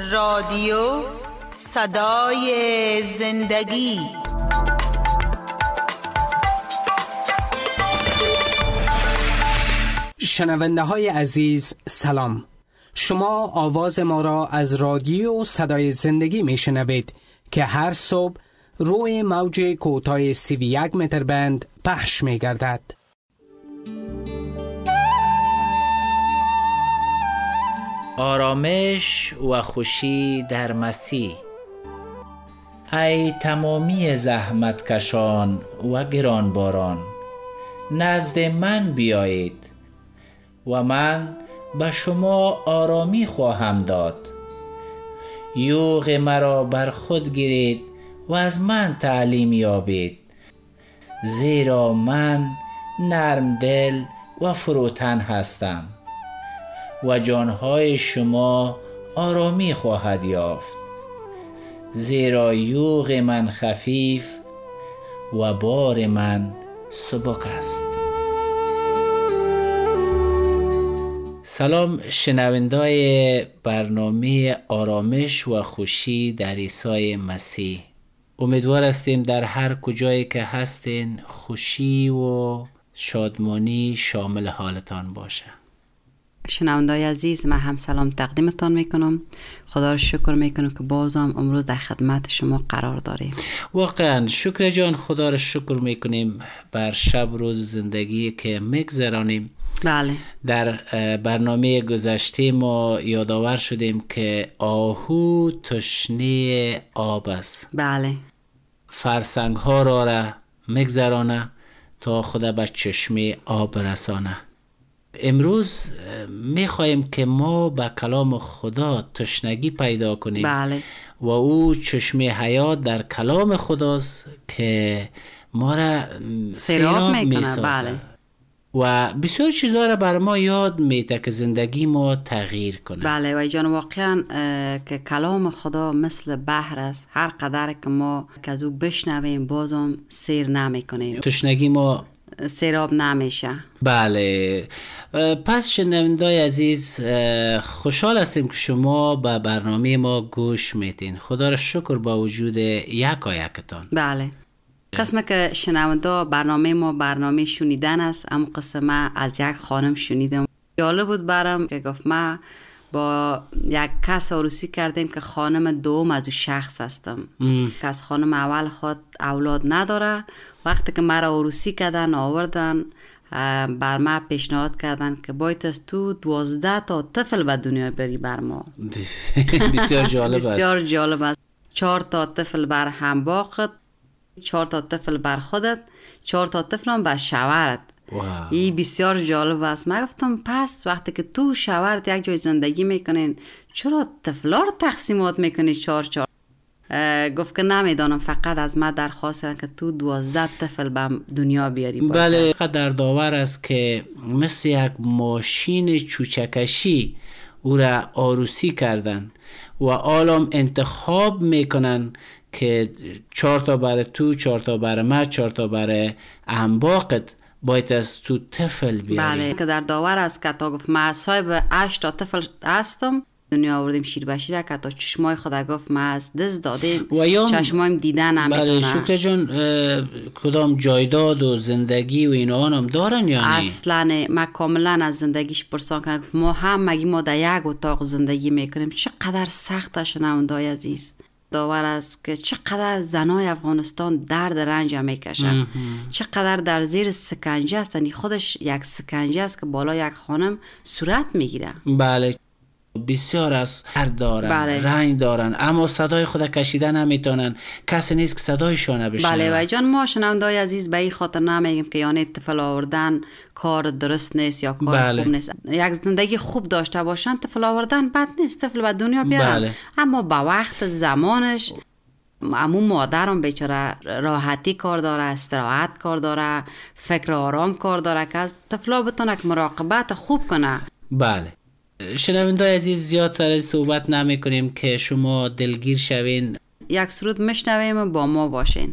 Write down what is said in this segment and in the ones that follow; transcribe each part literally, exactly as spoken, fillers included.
رادیو صدای زندگی. شنونده های عزیز سلام، شما آواز ما را از رادیو صدای زندگی می شنوید که هر صبح روی موج کوتاه سی و یک متر بند پخش می گردد. آرامش و خوشی در مسیح. ای تمامی زحمت کشان و گرانباران، نزد من بیایید و من به شما آرامی خواهم داد. یوغ مرا بر خود گیرید و از من تعلیم یابید، زیرا من نرم دل و فروتن هستم و جانهای شما آرامی خواهد یافت، زیرا یوغ من خفیف و بار من سبک است. سلام شنوندای برنامه آرامش و خوشی در عیسی مسیح. امیدوار هستیم در هر کجایی که هستین خوشی و شادمانی شامل حالتان باشه. شنوندای عزیز، من هم سلام تقدیمتان میکنم. خدا رو شکر میکنم که بازم امروز در خدمت شما قرار داریم. واقعا شکر جان، خدا رو شکر میکنیم بر شب روز زندگی که میگذرانیم. بله. در برنامه گذشته ما یادآور شدیم که آهو تشنه آب است. بله. فرسنگ ها را را میگذرانه تا خدا به چشمه آب رسانه. امروز میخواهیم که ما به کلام خدا تشنگی پیدا کنیم. بله. و او چشمه حیات در کلام خداست که ما را سیراب میسازه. بله. و بسیار چیزها را بر ما یاد میده که زندگی ما تغییر کنه. بله و جان، واقعا که کلام خدا مثل بحر است، هر قدر که ما که از او بشنویم بازم سیر نمیکنیم، تشنگی ما سیراب نمیشه. بله. پس شنوندای عزیز، خوشحال هستیم که شما به برنامه ما گوش میتین. خدا را شکر با وجود یکا یکتان. بله. قسمه که شنونده برنامه ما برنامه شنیدن است. اما قسمه از یک خانم شنیدم، جالب بود برام که گفت ما با یک کس عروسی کردیم که خانم دوم از او شخص هستم که از خانم اول خود اولاد نداره. وقتی که مرا عروسی کردن آوردن بر ما پیشنهاد کردن که باید از تو دوازده تا طفل به دنیا بری بر ما. بسیار جالب است. بسیار جالب است. چهار تا طفل بر همباقت، چهار تا طفل بر خودت، چهار تا طفل هم بر شوهرت. این بسیار جالب است. من گفتم پس وقتی که تو شوهرت یک جای زندگی میکنین چرا طفلا رو تقسیمات میکنی چهار چهار؟ گفت که نمیدانم، فقط از ما درخواست که تو دوازده طفل به دنیا بیاری. بله، قدر داور است که مثل یک ماشین چوچکشی او را عروسی کردن و آلام انتخاب میکنن که چهار تا برای تو، چهار تا برای ما، چهار تا برای انباقت باید از تو طفل بیاری. بله، که در داور است که تا گفت ما صاحب هشت تا طفل هستم، دنیا آوردیم شیر بشیر که تا چشمای خدا گفت ما از دست دادیم و چشمایم دیدن نمیتونه. بله شکر جان، کدام جایداد و زندگی و اینا هم دارن یا نه؟ اصلا ما کاملا از زندگیش پرسان کردم. ما هم مگی ما در یک اتاق زندگی میکنیم؟ چقدر سخت شنوندای عزیز. داور است که چقدر زنای افغانستان درد رنج میکشن، چقدر در زیر سکنجه هستن. خودش یک سکنجه است که بالا یک خانم صورت میگیره. بله، بسیار از هر دارن. بله. رنگ دارن اما صدای خود کشیدن نمیتونن. کسی نیست که صدایشون بشنوه. بله و جان، ما شنوندای عزیز به این خاطر نمیگیم که یعنی طفل آوردن کار درست نیست یا کار بله. خوب نیست. یک زندگی خوب داشته باشن طفل آوردن بد نیست، طفل به دنیا بیارن. بله. اما با وقت زمانش امون مادرم بیچاره راحتی کار داره، استراحت کار داره، فکر آرام کار داره که از طفلا بتونه که مراقبت خوب کنه. بله. شنوندای عزیز، زیاد سر صحبت نمی کنیم که شما دلگیر شوین. یک سرود مشنویم، با ما باشین.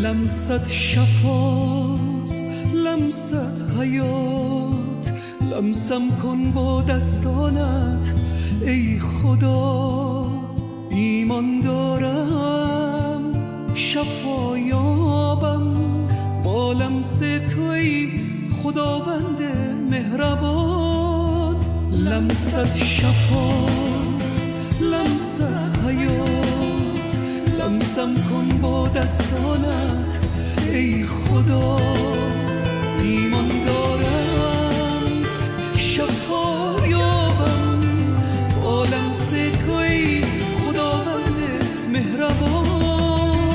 لمست شفاست، لمست حیات، لمسم کن با دستانت ای خدا. ایمان دارم شفا یابم با لمس تو ای خداوند مهربان. لمست شفاست، لمست حیات، لمسم کن با دستانت ای خدا. ایمان دارم شفا یابم با لمس تو ای خداوند مهربان.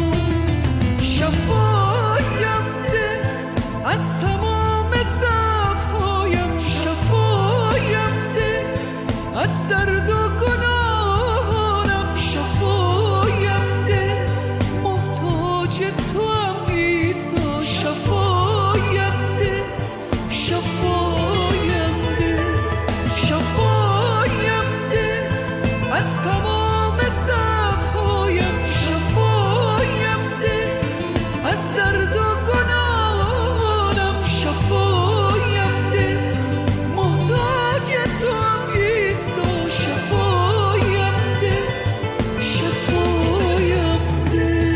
شفایم ده از تمام ضعف‌هایم، شفایم ده از درد و گناهانم، شفایم ده محتاج توام عیسی. شفایم ده، شفایم ده، شفایم ده از تمام ضعف‌هایم، شفایم ده از درد و گناهانم، شفایم ده محتاج توام عیسی. شفایم ده، شفایم ده.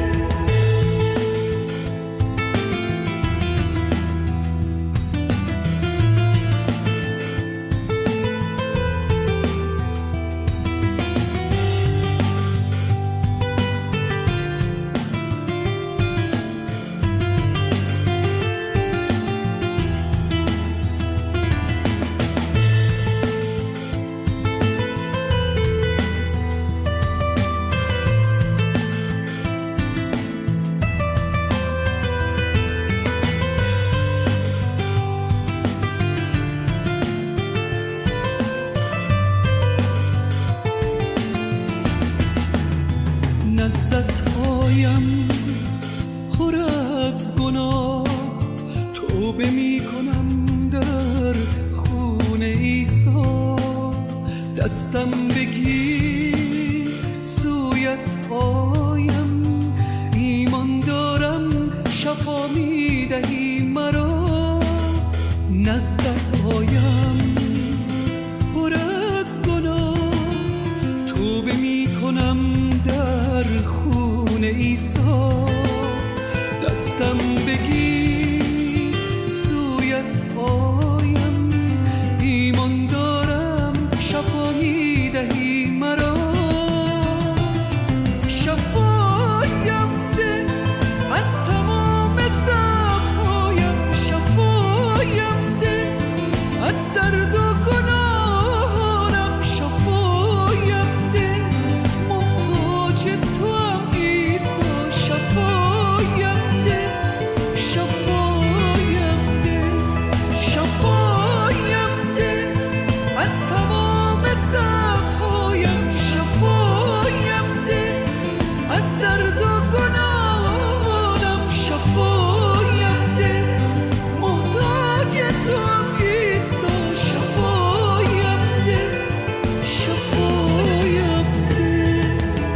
نزدت آیم خور از گناه، توبه می کنم در خون عیسی. دستم بگیر سویت آیم، ایمان دارم شفا می دهی مرا. نزدت آیم پر از گناه، توبه می کنم در خون عیسی. دستم بگیر سویت آیم، ایمان دارم شفا می دهی مرا. شفایم ده از تمام ضعف‌هایم، شفایم ده از درد و گناهانم، شفایم ده محتاج توام عیسی. شفایم ده، شفایم ده، شفایم ده از تمام ضعف‌هایم، شفایم ده از درد و گناهانم، شفایم ده محتاج توام عیسی. شفایم ده، شفایم ده،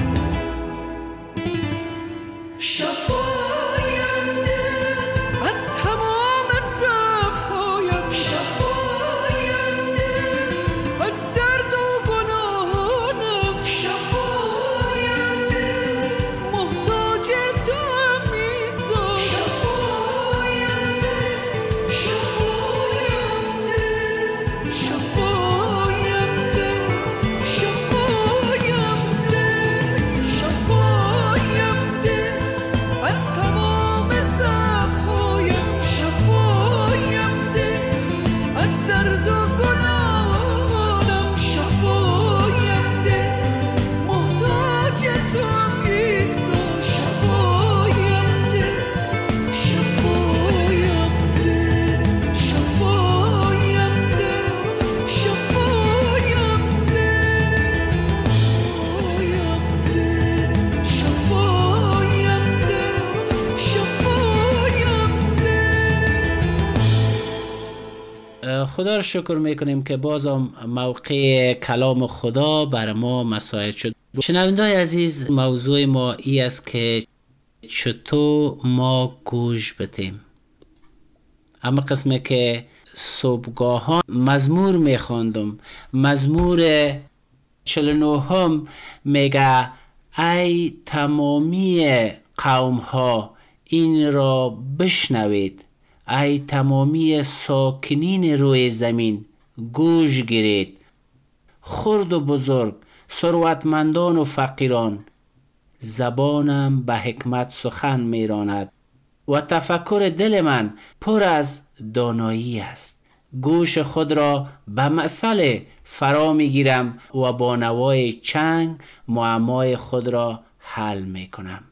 شفایم ده از تمام ضعف‌هایم، شفایم ده از درد و گناهانم، شفایم ده محتاج توام عیسی. شفایم ده، شفایم ده، شفایم ده، شفایم ده، شفایم ده از تمام ضعف‌هایم، شفایم ده از درد و گناهانم، شفایم ده محتاج توام عیسی. شفایم ده، شفایم ده، شفایم ده، شفایم ده، شفایم ده، شفایم ده. خدا رو شکر میکنیم که بازم موقع کلام خدا بر ما مساعد شد. شنونده‌های عزیز، موضوع ما ای است که چطور ما گوش بدیم. اما قسمه که صبحگاهان مزمور میخواندم، مزمور چهل و نه هم میگه ای تمامی قوم ها این را بشنوید، ای تمامی ساکنین روی زمین گوش گیرید، خرد و بزرگ، ثروتمندان و فقیران. زبانم به حکمت سخن میراند و تفکر دل من پر از دانایی است. گوش خود را به مسئله فرا میگیرم و با نوای چنگ معمای خود را حل میکنم.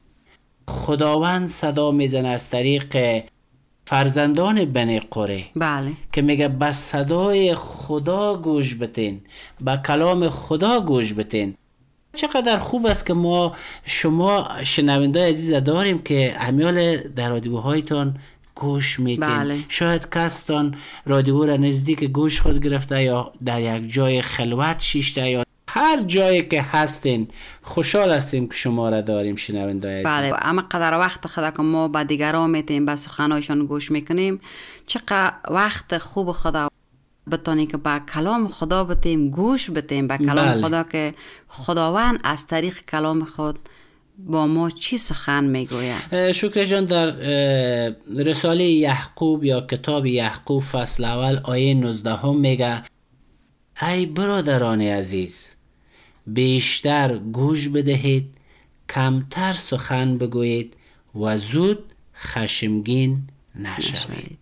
خداوند صدا میزنه از طریق فرزندان بنی قره بله. که میگه به صدای خدا گوش بتین، به کلام خدا گوش بتین. چقدر خوب است که ما شما شنونده عزیز داریم که همیال در رادیوهایتان گوش میتین. بله. شاید کستان رادیو را نزدیک گوش خود گرفته یا در یک جای خلوت شیشته یا هر جایی که هستین. خوشحال هستیم که شما را داریم شنونده عزیز. بله. اما قدر وقت خدا که ما با دیگران میتیم به سخنهایشان گوش میکنیم، چقدر وقت خوب خدا بتونیم که با کلام خدا بتیم گوش بتیم به کلام بله. خدا که خداوند از طریق کلام خود با ما چی سخن میگوید. شکر جان در رساله یعقوب یا کتاب یعقوب فصل اول آیه نوزده هم میگه ای برادران عزیز بیشتر گوش بدهید، کمتر سخن بگویید و زود خشمگین نشوید.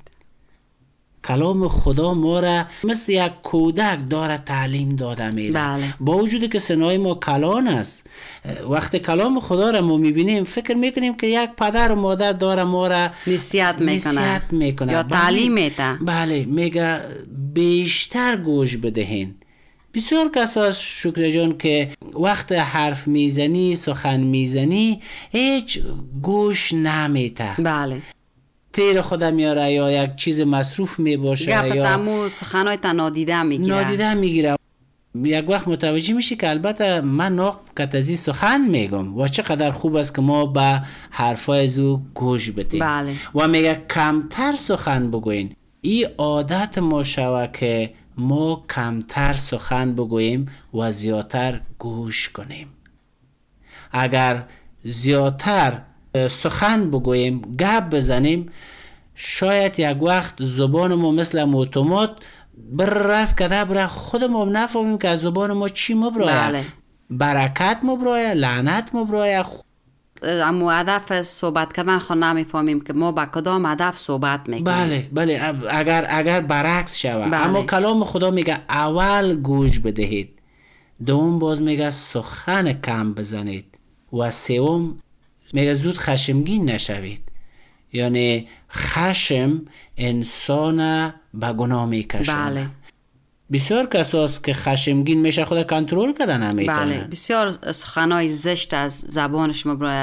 کلام خدا ما را مثل یک کودک داره تعلیم داده میره. بله. با وجودی که سنای ما کلان است، وقتی کلام خدا را ما میبینیم فکر میکنیم که یک پدر و مادر داره ما را نصیحت میکنه, نصیحت میکنه. یا بله. تعلیم میده. بله میگه بیشتر گوش بدهین. بسیار کسا از شکر جان که وقت حرف میزنی سخن میزنی هیچ گوش نمیته. بله. تیر خودم میاره یا یک چیز مصروف میباشه گپ یا تمو سخنهای تا نادیده میگیره. نادیده میگیره. یک وقت متوجه میشی که البته من ناقص از این سخن میگم و چقدر خوب است که ما به حرفای زو گوش بدیم. بله. و میگه کمتر سخن بگوین. این عادت ما شوه که ما کمتر سخن بگوییم و زیادتر گوش کنیم. اگر زیادتر سخن بگوییم گپ بزنیم شاید یک وقت زبان ما مثل اتومات بررس کده بره خود ما نفهمیم که از زبان ما چی مبرایه. بله. برکت مبرایه، لعنت مبرایه. اما هدف صحبت کردن خود نمیفهمیم که ما با کدام هدف صحبت میکنیم. بله بله اگر اگر برعکس شوه. بله. اما کلام خدا میگه اول گوش بدهید، دوم باز میگه سخن کم بزنید و سوم میگه زود خشمگین نشوید. یعنی خشم انسان به گناه میکشونه. بله. بسیار کساست که خشمگین میشه خود کنترل کردن نمیتونه. بله. بسیار سخنای زشت از زبانش مبرایه،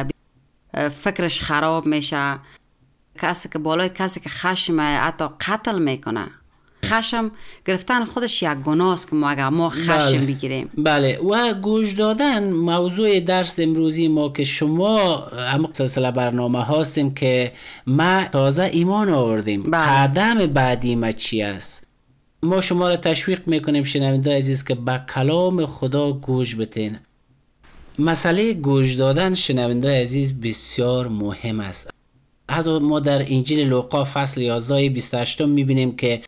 فکرش خراب میشه. کسی که بالای کسی که خشمه حتی قتل میکنه. خشم گرفتن خودش یک گناه است که ما اگر ما خشم بله. بگیریم. بله. و گوش دادن موضوع درس امروزی ما که شما هم سلسله برنامه هاستیم که ما تازه ایمان آوردیم. بله. قدم بعدی ما چی است؟ ما شما را تشویق میکنیم شنونده عزیز که به کلام خدا گوش بتین. مسئله گوش دادن شنونده عزیز بسیار مهم است. حتی ما در انجیل لوقا فصل یازده بیست و هشت میبینیم که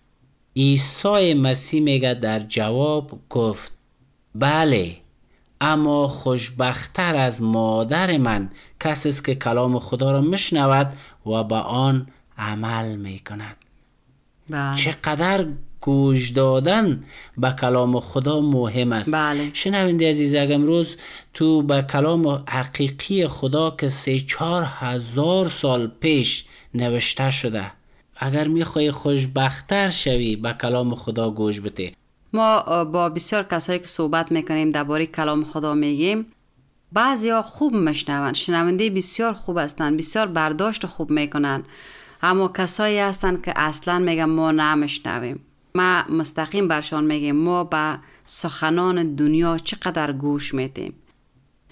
عیسی مسیح میگه در جواب گفت بله، اما خوشبخت‌تر از مادر من کسی است که کلام خدا را میشنود و به آن عمل میکند. بله. چقدر گوش دادن به کلام خدا مهم است. بله. شنونده عزیز اگر امروز تو به کلام حقیقی خدا که سه چهار هزار سال پیش نوشته شده، اگر میخوای خوشبخت‌تر شوی به کلام خدا گوش بده. ما با بسیار کسایی که صحبت میکنیم درباره کلام خدا میگیم، بعضیا خوب میشنون، شنونده بسیار خوب هستن، بسیار برداشت خوب میکنن، اما کسایی هستن که اصلا میگن ما نمیشنویم. ما مستقیم برشان میگیم ما به سخنان دنیا چقدر گوش میدیم.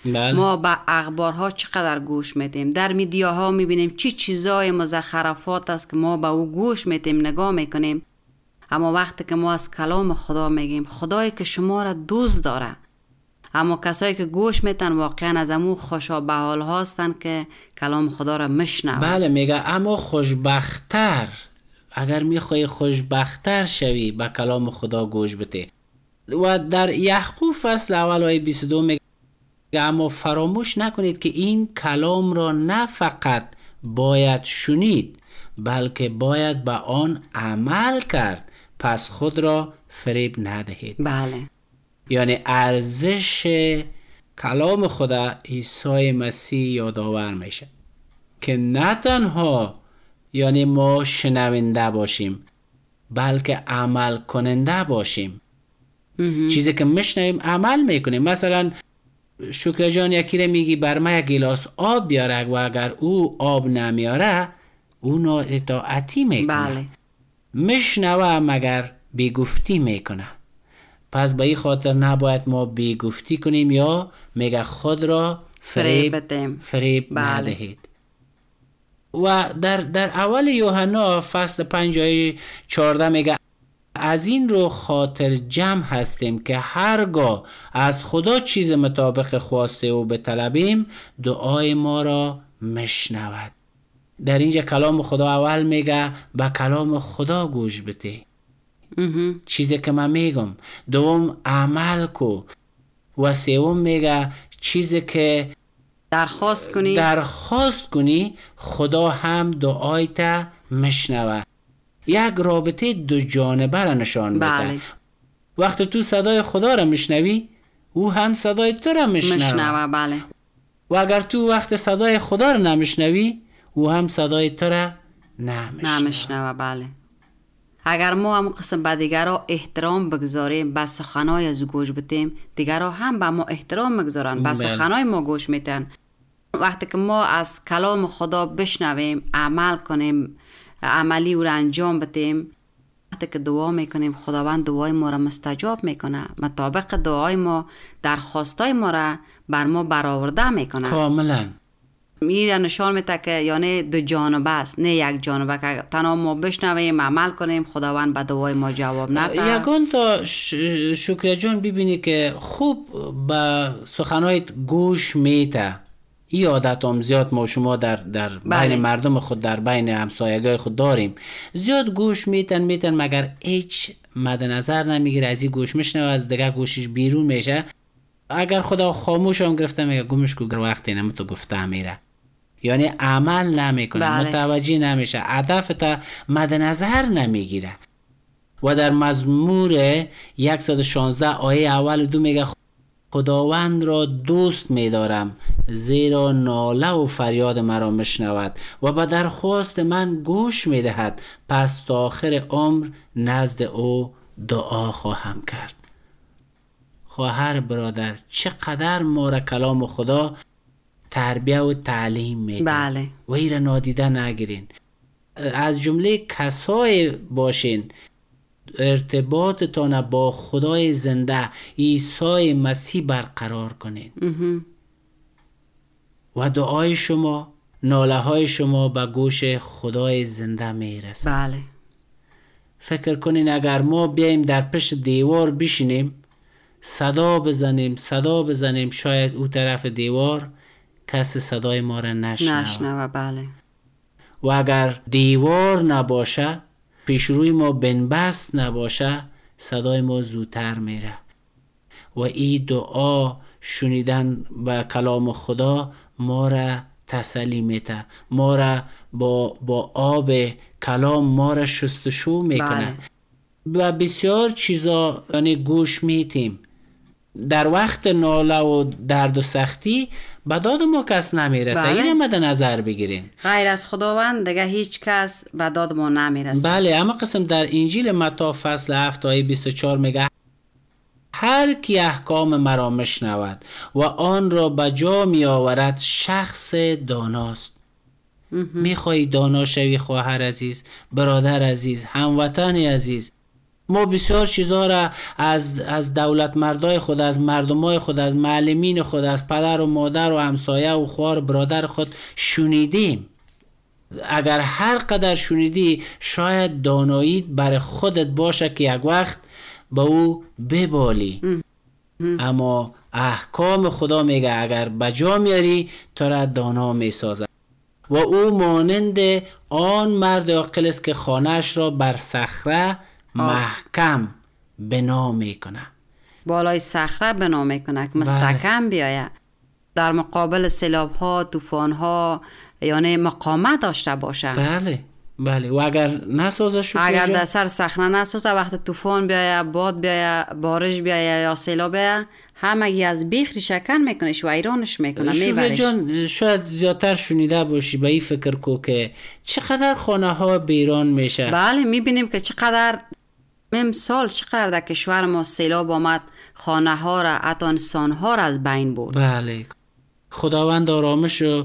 بله. ما به اخبارها چقدر گوش میتیم، در میدیاها میبینیم چی چیزای مزخرفات است که ما به او گوش میتیم، نگاه میکنیم. اما وقتی که ما از کلام خدا میگیم، خدایی که شما را دوست داره، اما کسایی که گوش میتن واقعا از امو خوشا به حال هستن که کلام خدا را میشنون. بله میگه اما خوشبختتر، اگر میخوای خوشبختتر شوی به کلام خدا گوش بده. و در یعقوب فصل اول آیه بیست و دو میگه اما فراموش نکنید که این کلام را نه فقط باید شنید بلکه باید به آن عمل کرد، پس خود را فریب ندهید. بله. یعنی ارزش کلام خدا عیسی مسیح یادآور میشه که نه تنها یعنی ما شنونده باشیم بلکه عمل کننده باشیم. چیزی که میشنویم عمل میکنیم. مثلا شکر جان یکی رو میگی بر من یک گیلاس آب بیاره و اگر او آب نمیاره او نااطاعتی میکنه. بله. میشنوه مگر بیگفتی میکنه. پس به این خاطر نباید ما بیگفتی کنیم یا میگه خود را فریب بدیم. فریب بله. ندهید. و در در اول یوحنا فصل پنج آیه چهارده میگه از این رو خاطر جمع هستیم که هرگاه از خدا چیز مطابق خواسته او بطلبیم دعای ما را میشنود. در اینجا کلام خدا اول میگه به کلام خدا گوش بده، چیزی که من میگم. دوم عمل کو. و سوم میگه چیزی که درخواست کنی درخواست کنی خدا هم دعایت میشنوه. یک رابطه دو جانبه را نشان میده. بله. وقتی تو صدای خدا را میشنوی او هم صدای تو را میشنوه. میشنوه. بله. و اگر تو وقت صدای خدا را نمیشنوی او هم صدای تو را نمیشنوه. نمیشنوه. بله. اگر ما هم قسم به دیگرها احترام بگذاریم، به سخنهای از او گوش بدیم، دیگرها هم به ما احترام بگذارن، به سخنهای ما گوش میتن. وقتی که ما از کلام خدا بشنویم، عمل کنیم، عملی او را انجام بدیم، وقتی که دعا میکنیم خداوند دعای ما را مستجاب میکنه، مطابق دعای ما درخواستای ما را بر ما برآورده میکنه. کاملا. این را نشان میده که یعنی دو جانبه است، نه یک جانبه که تنها ما بشنویم عمل کنیم خداوند به دعای ما جواب نده. یگان تا شکر جان ببینی که خوب به سخنهایت گوش میته. این عادت هم زیاد ما شما در در بله. بین مردم خود، در بین همسایگای خود داریم. زیاد گوش میتن میتن مگر هیچ مد نظر نمیگیره، از این گوش میشنه و از دیگه گوشش بیرون میشه. اگر خدا خاموش هم گرفته میگه گمش کو گر وقتی نمی تو گفته میره، یعنی عمل نمیکنه. بله. متوجه نمیشه، هدف تا مد نظر نمیگیره. و در مزمور صد و شانزده آیه اول دو میگه خداوند را دوست می‌دارم زیرا ناله و فریاد مرا میشنود و به درخواست من گوش میدهد، پس تا آخر عمر نزد او دعا خواهم کرد. خواهر برادر، چقدر ما را کلام خدا تربیه و تعلیم میده. بله. و این را نادیده نگیرین. از جمله کسای باشین ارتباطتان با خدای زنده عیسی مسیح برقرار کنین و دعای شما، ناله های شما به گوش خدای زنده میرسه. بله. فکر کنین اگر ما بیایم در پشت دیوار بشینیم صدا بزنیم صدا بزنیم شاید او طرف دیوار کسی صدای ما را نشنوه. نشنوه. بله. و اگر دیوار نباشه، پیش روی ما بنبست نباشه، صدای ما زودتر میره. و این دعا شنیدن به کلام خدا ما را تسلی میده، ما را با, با آب کلام ما را شستشو میکنه. بله. و بسیار چیزا یعنی گوش میتیم. در وقت ناله و درد و سختی به داد ما کس نمیرسه. بله. این مد نظر بگیرین، غیر از خداوند دیگه هیچ کس به داد ما نمیرسه. بله. اما قسم در انجیل متی فصل هفت آیه بیست و چهار میگه هر کی احکام مرا میشنود و آن را به جا می آورد شخص داناست. میخوای دانا شوی خواهر عزیز، برادر عزیز، هموطن عزیز، ما بسیار چیزها را از از دولت مردای خود، از مردمای خود، از معلمین خود، از پدر و مادر و همسایه و خوار برادر خود شنیدیم. اگر هر قدر شنیدی شاید داناییت برای خودت باشه که یک وقت به او ببالی. ام. ام. اما احکام خدا میگه اگر بجا میاری تو را دانا میسازه و او مانند آن مرد عاقل است که خانه‌اش را بر صخره محکم بنا میکنه. بالای صخره بنا میکنه که مستحکم بیاید، در مقابل سیلاب ها، طوفان ها، یعنی مقاومت داشته باشه. بله بله. و اگر نسازه شو اگر در سر صخره نسازه، وقت طوفان بیاید، باد بیاید، بارش بیاید یا سیلاب بیاید، همگی از بیخ ریشه‌کن میکنش و ایرانش میکنه، میبرش. جان شاید زیادتر شنیده باشی به این فکر کو که چقدر خانه ها بیران میشه. بله میبینیم که چقدر امسال چقدر در کشور ما سیلاب آمد، خانه ها را، حتی انسان ها را از بین برد. بله. خداوند آرامش و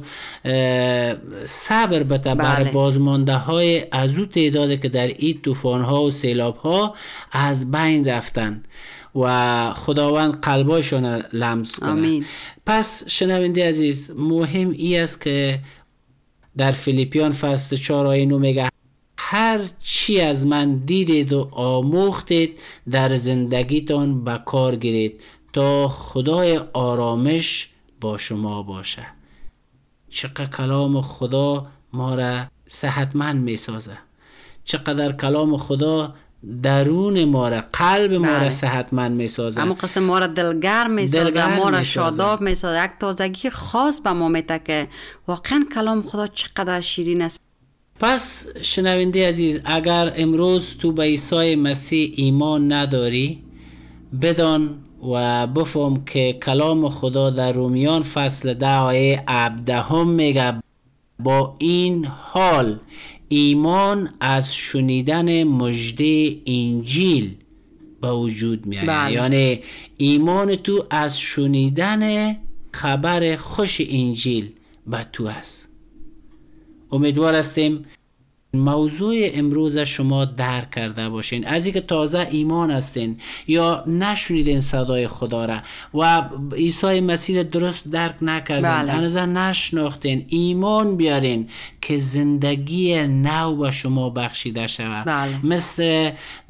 صبر بده برای بازمانده های از او تعدادی که در این طوفان ها و سیلاب ها از بین رفتن و خداوند قلبایشان لمس کنه. آمین. پس شنونده عزیز، مهم ای است که در فیلیپیان فصل چهار آیه نه میگه هر چی از من دیدید و آموختید در زندگیتان به کار گیرید تا خدای آرامش با شما باشه. چقدر کلام خدا ما را صحتمند می سازه، چقدر کلام خدا درون ما را، قلب ما را صحتمند می سازه، اما قسم ما را دلگرم می سازه، ما را شاداب می سازه، یک تازگی خاص به ما میده که واقعا کلام خدا چقدر شیرین است. پس شنونده عزیز، اگر امروز تو به عیسی مسیح ایمان نداری، بدان و بفهم که کلام خدا در رومیان فصل ده آیه هفده میگه با این حال ایمان از شنیدن مژده انجیل به وجود میاد. بله. یعنی ایمان تو از شنیدن خبر خوش انجیل به تو است. امیدوار هستیم موضوع امروز شما درک کرده باشین. از اینکه تازه ایمان هستین یا نشنیدین صدای خدا را و عیسی مسیح درست درک نکردین، بله. هنوز نشناختین، ایمان بیارین که زندگی نو به شما بخشیده شود. بله. مثل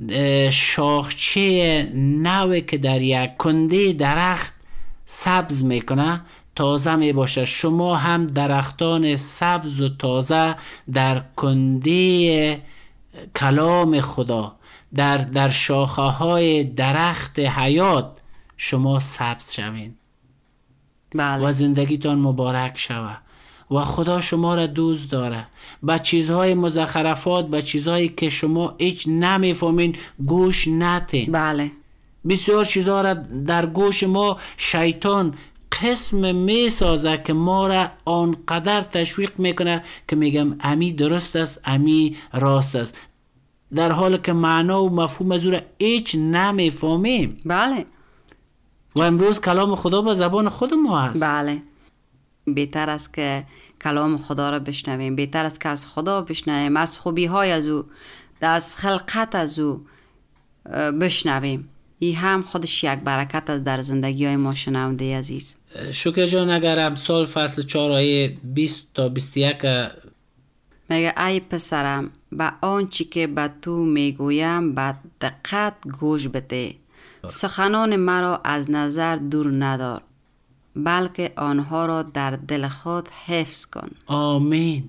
شاخچه نوی که در یک کنده درخت سبز میکنه، تازه می باشه. شما هم درختان سبز و تازه در کنده کلام خدا، در در شاخه های درخت حیات شما سبز شوین. بله. و زندگیتان مبارک شوه و خدا شما را دوست داره. به چیزهای مزخرفات، به چیزهایی که شما هیچ نمیفهمین گوش نتین. بله. بسیار چیزها را در گوش ما شیطان قسم می سازه که ما را آنقدر تشویق میکنه که میگم امی درست است، امی راست است، در حالی که معنا و مفهوم از او را هیچ نمیفهمیم. بله. و امروز کلام خدا به زبان خود ما هست. بله. بهتر است که کلام خدا را بشنویم، بهتر است که از خدا بشنویم، از خوبی های از او، از خلقت از او بشنویم. این هم خودش یک برکت از در زندگی های ما شنونده عزیز. شکر جان، اگر امثال فصل چهار آیه بیست تا بیست و یک میگه ای پسرم به آنچه که به تو میگویم به دقت گوش بده، سخنان مرا از نظر دور ندار، بلکه آنها را در دل خود حفظ کن. آمین.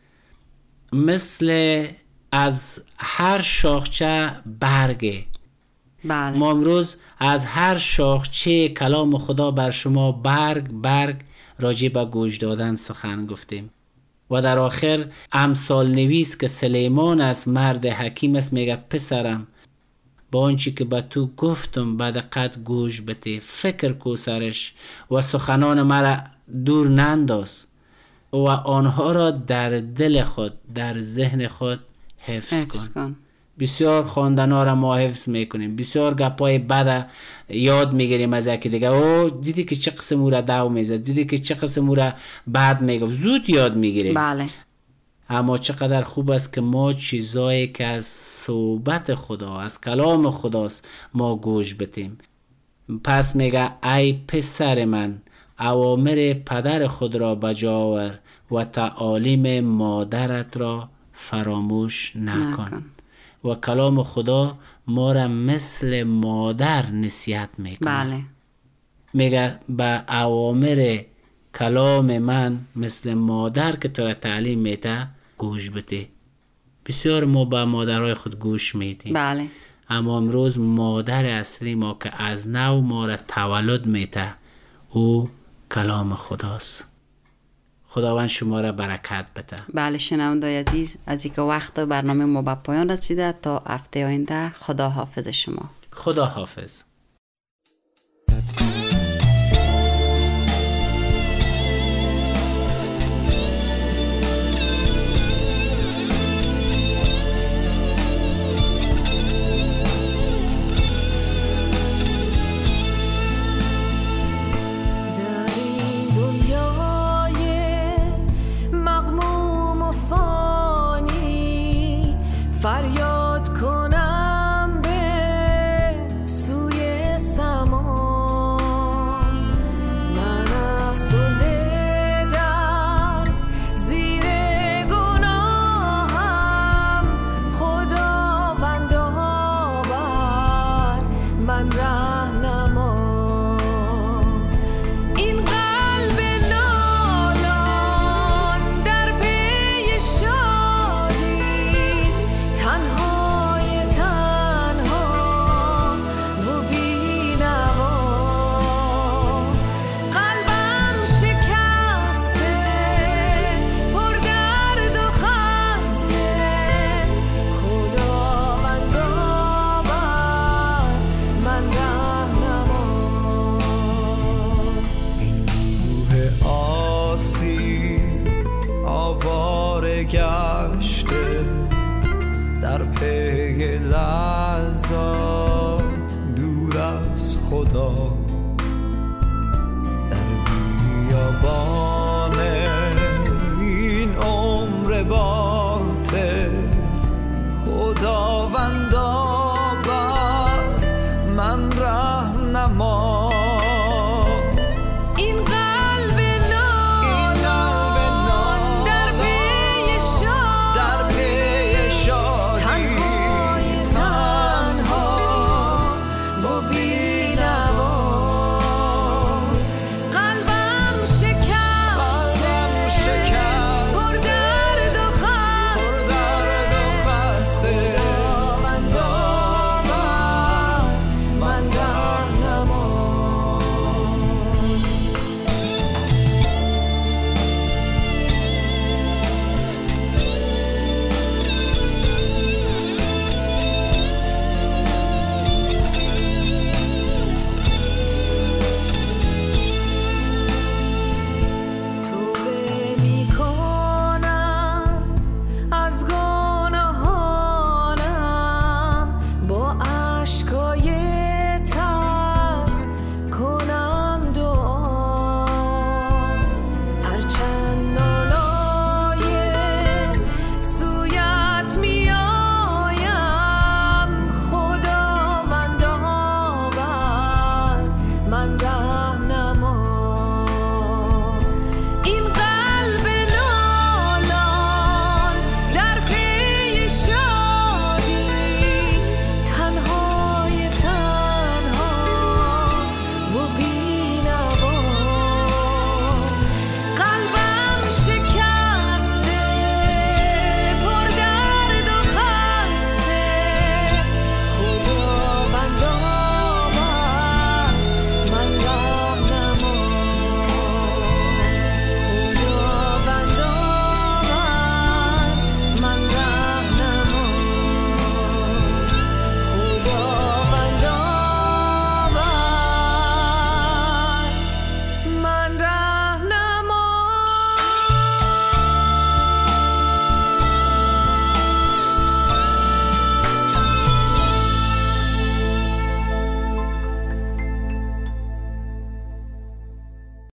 مثل از هر شاخچه برگه. بله. ما امروز از هر شاخچه کلام خدا بر شما برگ برگ راجع به گوش دادن سخن گفتیم. و در آخر امثال نویس که سلیمان است، مرد حکیم است، میگه پسرم با آنچه که به تو گفتم به دقت گوش بده، فکر کو سرش و سخنان مرا دور ننداز و آنها را در دل خود، در ذهن خود حفظ, حفظ کن. کن. بسیار خواندنا را ما حفظ میکنیم، بسیار گپای بد یاد میگیریم از یکی دیگه. او دیدی که چه قسم او را دو میزد، دیدی که چه قسم او را بد میگفت، زود یاد میگیریم. بله. اما چقدر خوب است که ما چیزایی که از صحبت خدا، از کلام خداست، ما گوش بدیم. پس میگه ای پسر من، اوامر پدر خود را بجا آور و تعالیم مادرت را فراموش نکن. نکن. و کلام خدا ما را مثل مادر نصیحت میکنه. بله. میگه به اوامر کلام من مثل مادر که تو را تعلیم میده گوش بده. بسیار ما به مادرهای خود گوش میدیم. بله. اما امروز مادر اصلی ما که از نو ما را تولد میده او کلام خداست. خداوند شما را برکت بده. بله شنوندای عزیز، از اینکه وقت برنامه ما به پایان رسیده، تا هفته آینده خدا حافظ شما. خدا حافظ.